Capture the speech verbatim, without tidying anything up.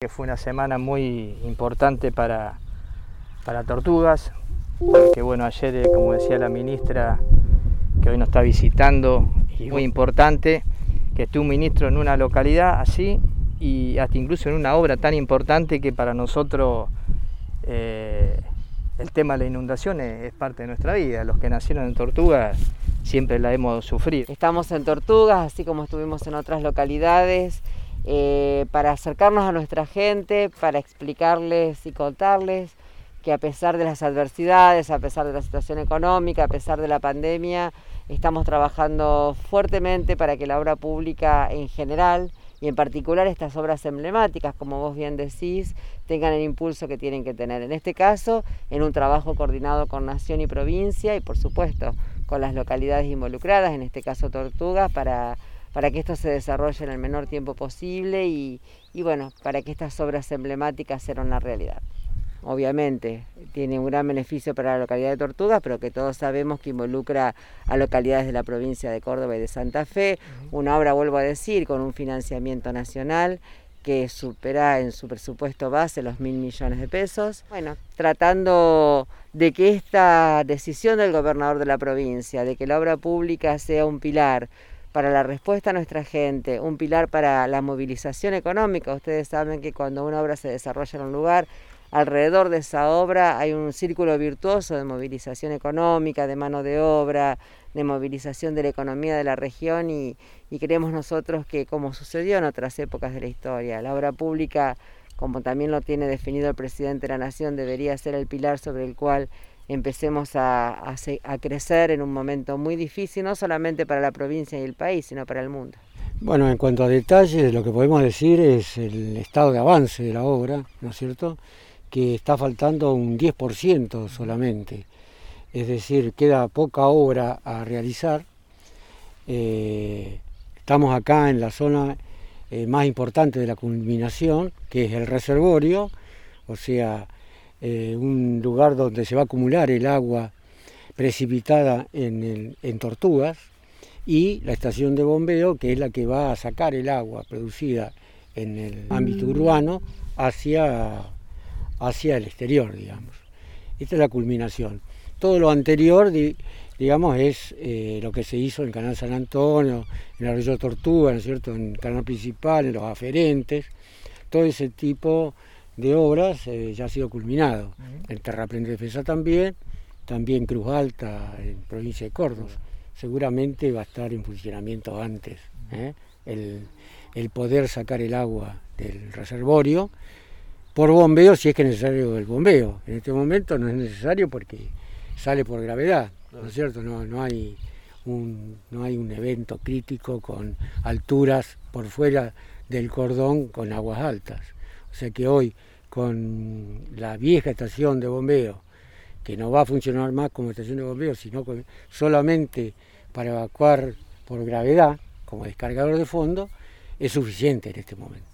Que fue una semana muy importante para, para Tortugas, porque bueno, ayer, eh, como decía la ministra, que hoy nos está visitando, y muy importante que esté un ministro en una localidad así, y hasta incluso en una obra tan importante que para nosotros eh, el tema de la inundación es, es parte de nuestra vida. Los que nacieron en Tortugas siempre la hemos sufrido. Estamos en Tortugas, así como estuvimos en otras localidades, eh, para acercarnos a nuestra gente, para explicarles y contarles que a pesar de las adversidades, a pesar de la situación económica, a pesar de la pandemia, estamos trabajando fuertemente para que la obra pública en general y en particular estas obras emblemáticas, como vos bien decís, tengan el impulso que tienen que tener. En este caso, en un trabajo coordinado con Nación y provincia y por supuesto con las localidades involucradas, en este caso Tortugas, para, para que esto se desarrolle en el menor tiempo posible y, y bueno, para que estas obras emblemáticas sean una realidad. Obviamente tiene un gran beneficio para la localidad de Tortugas, pero que todos sabemos que involucra a localidades de la provincia de Córdoba y de Santa Fe. Una obra, vuelvo a decir, con un financiamiento nacional que supera en su presupuesto base los mil millones de pesos. Bueno, tratando de que esta decisión del gobernador de la provincia, de que la obra pública sea un pilar para la respuesta a nuestra gente, un pilar para la movilización económica. Ustedes saben que cuando una obra se desarrolla en un lugar, alrededor de esa obra hay un círculo virtuoso de movilización económica, de mano de obra, de movilización de la economía de la región y, y creemos nosotros que, como sucedió en otras épocas de la historia, la obra pública, como también lo tiene definido el presidente de la Nación, debería ser el pilar sobre el cual empecemos a, a, a crecer en un momento muy difícil, no solamente para la provincia y el país, sino para el mundo. Bueno, en cuanto a detalles, lo que podemos decir es el estado de avance de la obra, ¿no es cierto?, que está faltando un diez por ciento solamente, es decir, queda poca obra a realizar. Eh, estamos acá en la zona eh, más importante de la culminación, que es el reservorio, o sea, eh, un lugar donde se va a acumular el agua precipitada en, el, en Tortugas, y la estación de bombeo, que es la que va a sacar el agua producida en el ámbito urbano hacia... hacia el exterior, digamos. Esta es la culminación. Todo lo anterior, digamos, es eh, lo que se hizo en el Canal San Antonio, en el Arroyo Tortuga, ¿no es cierto?, en el canal principal, en los aferentes. Todo ese tipo de obras eh, ya ha sido culminado. Uh-huh. El Terraplén de Defensa también, también Cruz Alta, en provincia de Córdoba. Uh-huh. Seguramente va a estar en funcionamiento antes, ¿eh? el, el poder sacar el agua del reservorio, por bombeo, si es que es necesario el bombeo. En este momento no es necesario porque sale por gravedad, ¿no es cierto? No, no, hay un, no hay un evento crítico con alturas por fuera del cordón con aguas altas. O sea que hoy, con la vieja estación de bombeo, que no va a funcionar más como estación de bombeo, sino con, solamente para evacuar por gravedad, como descargador de fondo, es suficiente en este momento.